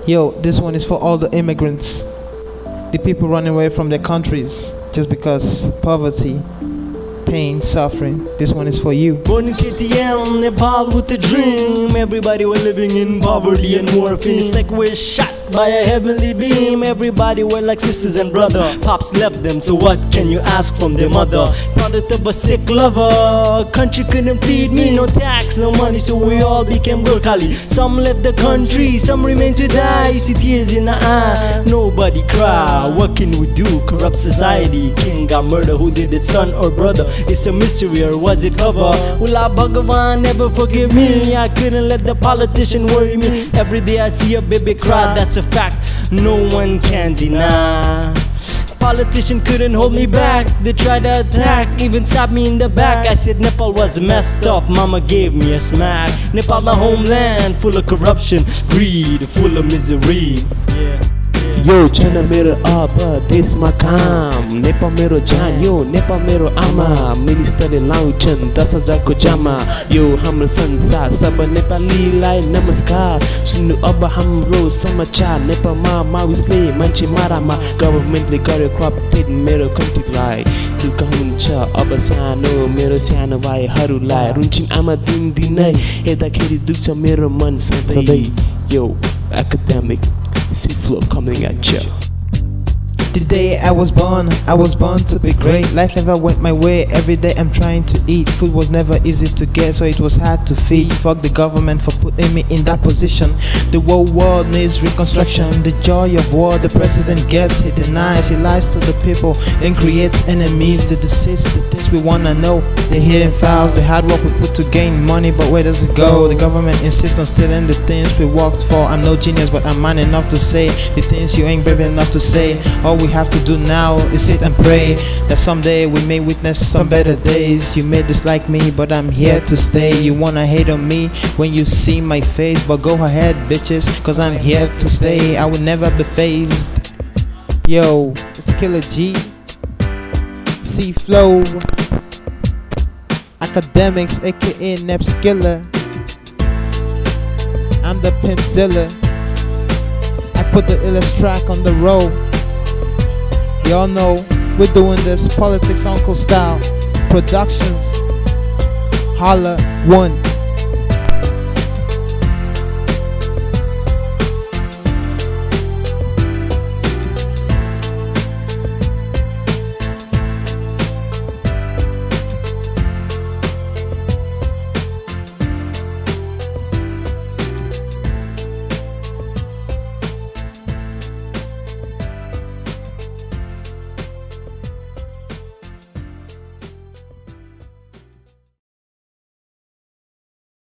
Yo, this one is for all the immigrants, the people running away from their countries just because poverty, pain, suffering. This one is for you. Born in KTM, Nepal with a dream. Everybody were living in poverty and morphine. It's like we're shot by a heavenly beam. Everybody were like sisters and brother. Pops left them, so what can you ask from their mother? Product of a sick lover. Country couldn't feed me, no tax, no money, so we all became Gurkhali. Some left the country, some remain to die. You see tears in the eye, nobody cry. What can we do? Corrupt society. King got murdered, who did it, son or brother? It's a mystery, or was it cover? Will Allah Bhagavan never forgive me? I couldn't let the politician worry me. Every day I see a baby cry, that's a fact, no one can deny. Politician couldn't hold me back. They tried to attack, even stabbed me in the back. I said Nepal was messed up, mama gave me a smack. Nepal, my homeland, full of corruption, greed, full of misery. Yo, China मेरो अब देशमा काम, नेपाल मेरो जान, यो नेपाल मेरो आमा, मिनिस्टरले लाउँछन् 10,000 को जामा। यो हाम्रो संसार, सब नेपालीलाई नमस्कार। सुन्नु अब हाम्रो समाचार, नेपालमा माओइस्टले मान्छे मारामा, गभर्नमेन्टले गर्यो करप्टेड मेरो कन्ट्रीलाई। दुःख हुन्छ अब सानो मेरो सानो भाइहरूलाई, रुन्छन् आमा दिनदिनै, हेर्दाखेरि दुख्छ मेरो मन सधैँ। Yo, academic C-Flow coming at ya. The day I was born to be great. Life never went my way, every day I'm trying to eat. Food was never easy to get, so it was hard to feed. Fuck the government for putting me in that position. The whole world needs reconstruction. The joy of war the president gets, he denies, he lies to the people and creates enemies. The disease, the things we wanna know, the hidden files, the hard work we put to gain money, but where does it go? The government insists on stealing the things we worked for. I'm no genius, but I'm man enough to say the things you ain't brave enough to say. All we have to do now is sit and pray that someday we may witness some better days. You may dislike me, but I'm here to stay. You wanna hate on me when you see my face, but go ahead bitches, cause I'm here to stay. I will never be phased. Yo, it's Killer G, C-Flow, Academics aka Nepskiller. I'm the Pimpzilla. I put the illest track on the road. Y'all know we're doing this Politics Uncle style. Productions. Holla 1.